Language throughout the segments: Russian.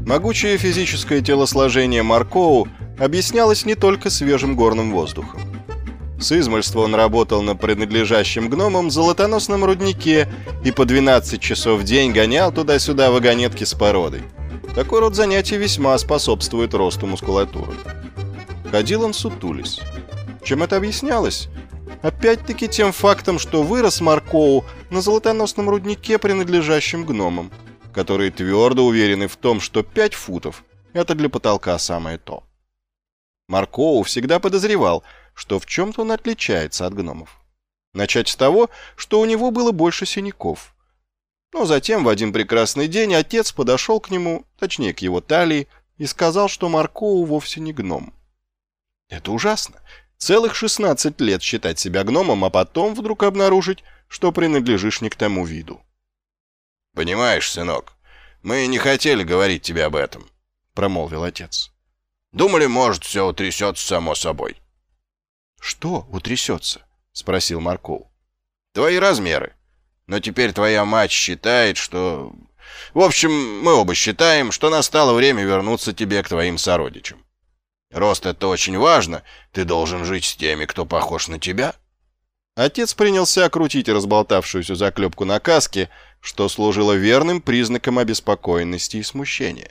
Могучее физическое телосложение Маркоу объяснялось не только свежим горным воздухом. С измольства он работал на принадлежащем гномам золотоносном руднике и по 12 часов в день гонял туда-сюда вагонетки с породой. Такой род занятий весьма способствует росту мускулатуры. Ходил он сутулясь. Чем это объяснялось? Опять-таки тем фактом, что вырос Маркоу на золотоносном руднике, принадлежащем гномам, которые твердо уверены в том, что 5 футов — это для потолка самое то. Маркоу всегда подозревал, что в чем-то он отличается от гномов. Начать с того, что у него было больше синяков. Но затем в один прекрасный день отец подошел к нему, точнее к его талии, и сказал, что Маркоу вовсе не гном. Это ужасно. Целых 16 лет считать себя гномом, а потом вдруг обнаружить, что принадлежишь не к тому виду. «Понимаешь, сынок, мы не хотели говорить тебе об этом», — промолвил отец. «Думали, может, все утрясется само собой». «Что утрясется?» — спросил Маркоу. «Твои размеры. Но теперь твоя мать считает, что... В общем, мы оба считаем, что настало время вернуться тебе к твоим сородичам. Рост — это очень важно, ты должен жить с теми, кто похож на тебя». Отец принялся крутить разболтавшуюся заклепку на каске, что служило верным признаком обеспокоенности и смущения.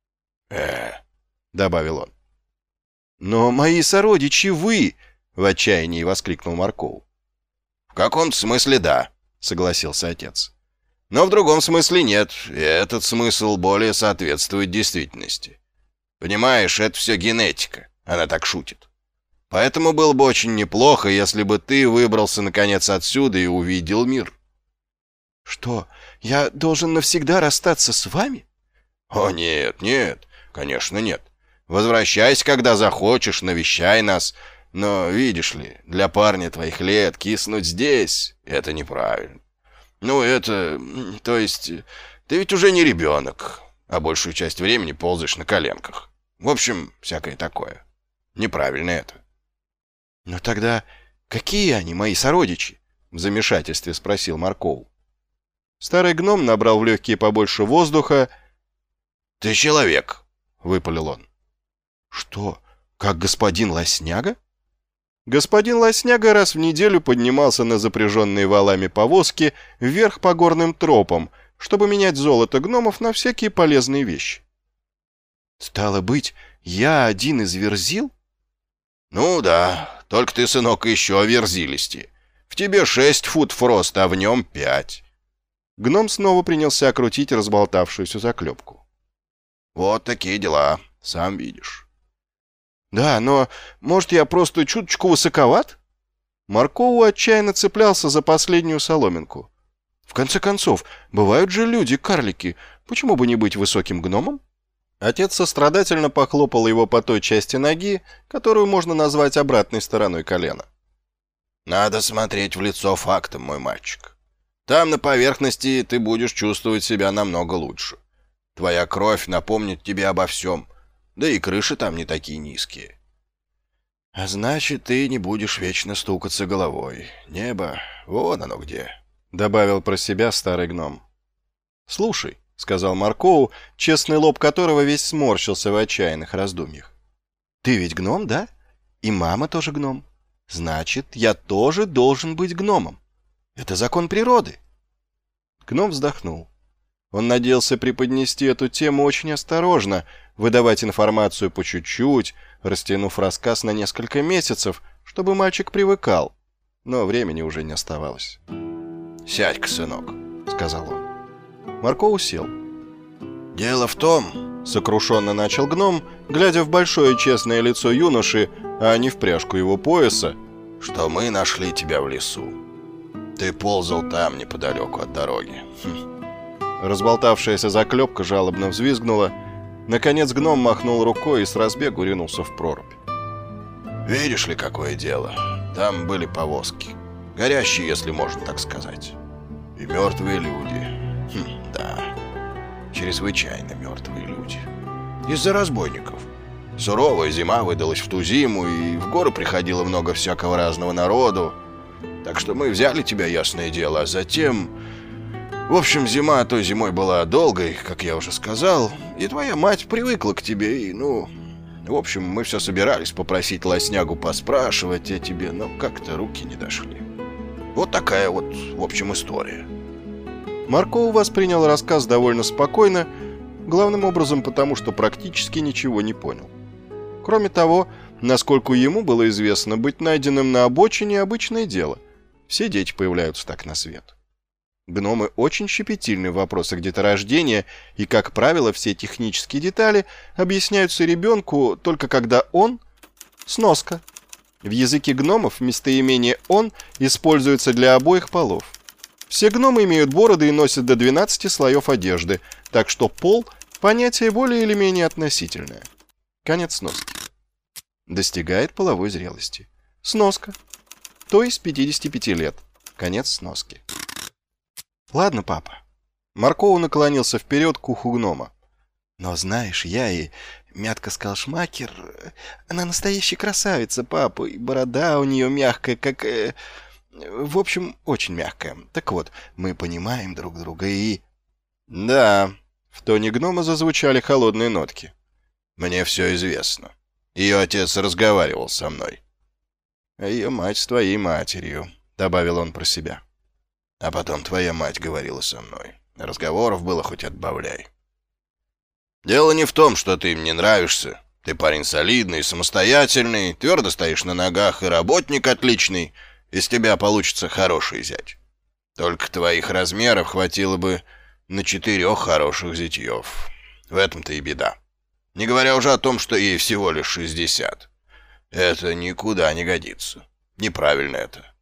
Добавил он. «Но мои сородичи вы!» — в отчаянии воскликнул Маркоу. «В каком-то смысле да», — согласился отец. «Но в другом смысле нет, и этот смысл более соответствует действительности. Понимаешь, это все генетика, она так шутит. Поэтому было бы очень неплохо, если бы ты выбрался наконец отсюда и увидел мир». «Что, я должен навсегда расстаться с вами?» «О, нет, нет, конечно нет. Возвращайся, когда захочешь, навещай нас. Но, видишь ли, для парня твоих лет киснуть здесь — это неправильно. Ну, это... То есть, ты ведь уже не ребенок, а большую часть времени ползаешь на коленках. В общем, всякое такое. Неправильно это». «Но тогда какие они, мои сородичи?» — в замешательстве спросил Маркоу. Старый гном набрал в легкие побольше воздуха. «Ты человек», — выпалил он. «Что, как господин Лосняга?» Господин Лосняга раз в неделю поднимался на запряженные валами повозки вверх по горным тропам, чтобы менять золото гномов на всякие полезные вещи. «Стало быть, я один из верзил?» «Ну да, только ты, сынок, еще верзилисти. В тебе 6 футов роста, а в нем 5. Гном снова принялся крутить разболтавшуюся заклепку. «Вот такие дела, сам видишь». «Да, но, может, я просто чуточку высоковат?» Маркоу отчаянно цеплялся за последнюю соломинку. «В конце концов, бывают же люди-карлики. Почему бы не быть высоким гномом?» Отец сострадательно похлопал его по той части ноги, которую можно назвать обратной стороной колена. «Надо смотреть в лицо фактам, мой мальчик. Там, на поверхности, ты будешь чувствовать себя намного лучше. Твоя кровь напомнит тебе обо всем. Да и крыши там не такие низкие. А значит, ты не будешь вечно стукаться головой. Небо, вон оно где», — добавил про себя старый гном. «Слушай», — сказал Маркоу, честный лоб которого весь сморщился в отчаянных раздумьях. «Ты ведь гном, да? И мама тоже гном. Значит, я тоже должен быть гномом. Это закон природы». Гном вздохнул. Он надеялся преподнести эту тему очень осторожно, выдавать информацию по чуть-чуть, растянув рассказ на несколько месяцев, чтобы мальчик привыкал. Но времени уже не оставалось. «Сядь-ка, сынок», — сказал он. Маркоу сел. «Дело в том», — сокрушенно начал гном, глядя в большое честное лицо юноши, а не в пряжку его пояса, «что мы нашли тебя в лесу. Ты ползал там, неподалеку от дороги». Разболтавшаяся заклепка жалобно взвизгнула. Наконец гном махнул рукой и с разбегу ринулся в прорубь. «Видишь ли, какое дело? Там были повозки. Горящие, если можно так сказать. И мертвые люди. Да, чрезвычайно мертвые люди. Из-за разбойников. Суровая зима выдалась в ту зиму, и в горы приходило много всякого разного народу. Так что мы взяли тебя, ясное дело, а затем... В общем, зима той зимой была долгой, как я уже сказал, и твоя мать привыкла к тебе, и, в общем, мы все собирались попросить Лоснягу поспрашивать о тебе, но как-то руки не дошли. Вот такая вот, в общем, история. Марков воспринял рассказ довольно спокойно, главным образом потому, что практически ничего не понял. Кроме того, насколько ему было известно, быть найденным на обочине – обычное дело. Все дети появляются так на свет. Гномы очень щепетильны в вопросах деторождения, и, как правило, все технические детали объясняются ребенку только когда он – сноска. В языке гномов местоимение «он» используется для обоих полов. Все гномы имеют бороды и носят до 12 слоев одежды, так что пол – понятие более или менее относительное. Конец сноски. Достигает половой зрелости. Сноска. То есть 55 лет. Конец сноски. Ладно, папа. Марков наклонился вперед к уху гнома. Но знаешь, я и Мятка Скалшмакер, она настоящая красавица, папа, и борода у нее мягкая, как... в общем, очень мягкая. Так вот, мы понимаем друг друга и... Да, в тоне гнома зазвучали холодные нотки. Мне все известно. Ее отец разговаривал со мной. А ее мать с твоей матерью, добавил он про себя. А потом твоя мать говорила со мной. Разговоров было хоть отбавляй. Дело не в том, что ты им не нравишься. Ты парень солидный, самостоятельный, твердо стоишь на ногах и работник отличный. Из тебя получится хороший зять. Только твоих размеров хватило бы на 4 хороших зятьев. В этом-то и беда. Не говоря уже о том, что ей всего лишь 60. Это никуда не годится. Неправильно это.